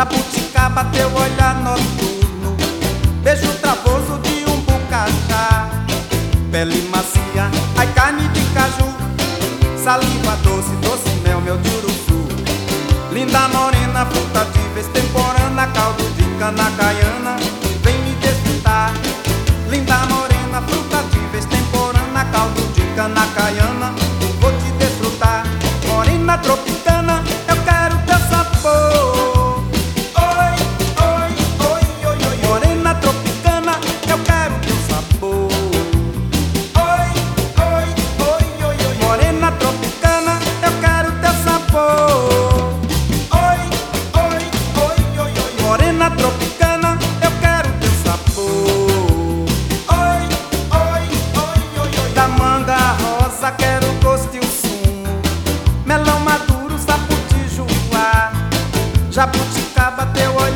jabuticaba, teu olhar noturno, beijo travoso de um bucajá, pele macia, ai carne de caju, saliva doce, doce mel, meu juruçu. Linda morena, fruta de vez temporana, caldo de cana caiana, vem me desfrutar. Linda morena, fruta de vez temporana, caldo de cana caiana, vou te desfrutar. Morena tropicana, eu quero teu sabor. Oi, oi, oi, oi, oi. Morena tropicana, eu quero teu sabor. Oi, oi, oi, oi, oi. Morena tropicana, eu quero teu sabor. Oi, oi, oi, oi, oi. Morena tropicana, eu quero teu sabor. Oi, oi, oi, oi, oi. Da manga rosa quero o gosto e o sumo, melão maduro, saputijuá, jabuticaba, teu olhar